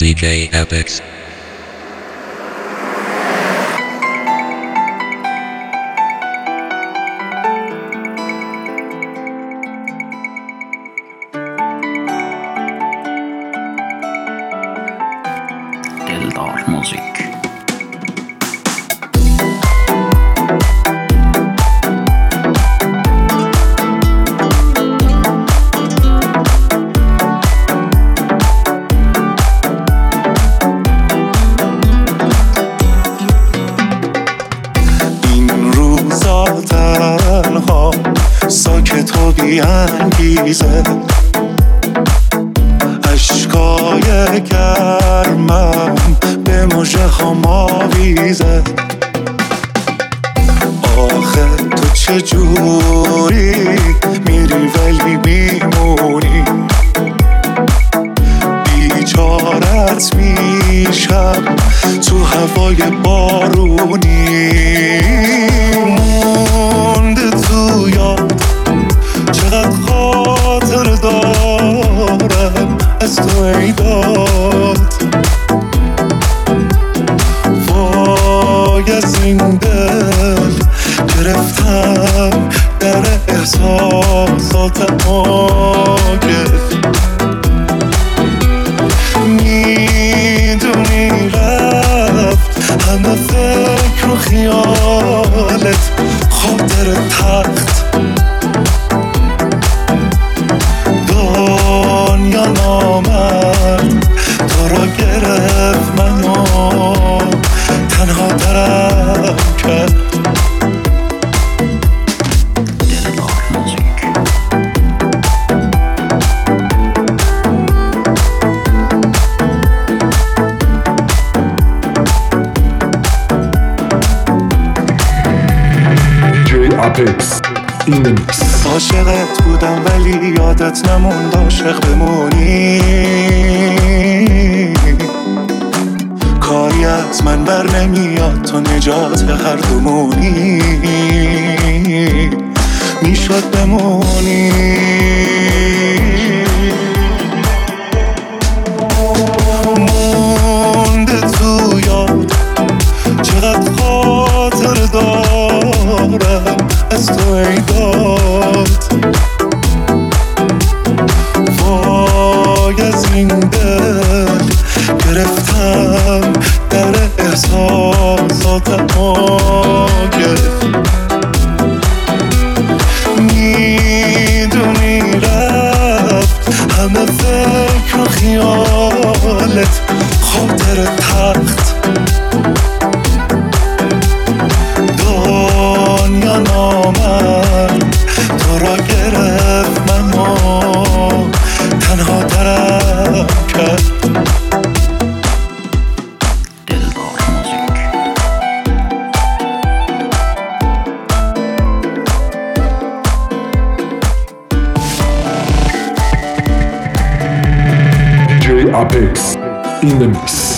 DJ Apex. دلدار موزیک. ساکت و بی‌انگیزه، اشکای گرمم به مژه هام آویزه. آخه تو چجوری میری ولی میمونی، بیچارت میشم تو هوای بارونی. مونده تو یاد چقدر خاطر دارم از تو ای داد، وای از این دل گرفتم در احساسات آگه. میدونی رفت همه فکر و خیالت خاطر تخت، دنیا نامرد تو را گرفت، منو تنها ترم کرد. دلدار موزیک. Apex in the mix. عاشقت بودم ولی یادت نموند عاشق بمونی، کاری از من بر نمیاد تو نجات هر دومونی، میشد بمونی. مونده تو یاد چقدر خاطر دارم از تو ای داد، وای از این دل گرفتم در احساسات آگه. میدونی رفت همه فکر و خیالت خاطر تخت، دنیا نامرد تو را گرفت، منو تنها ترم کرد. دلدار موزیک. DJ Apex in the mix.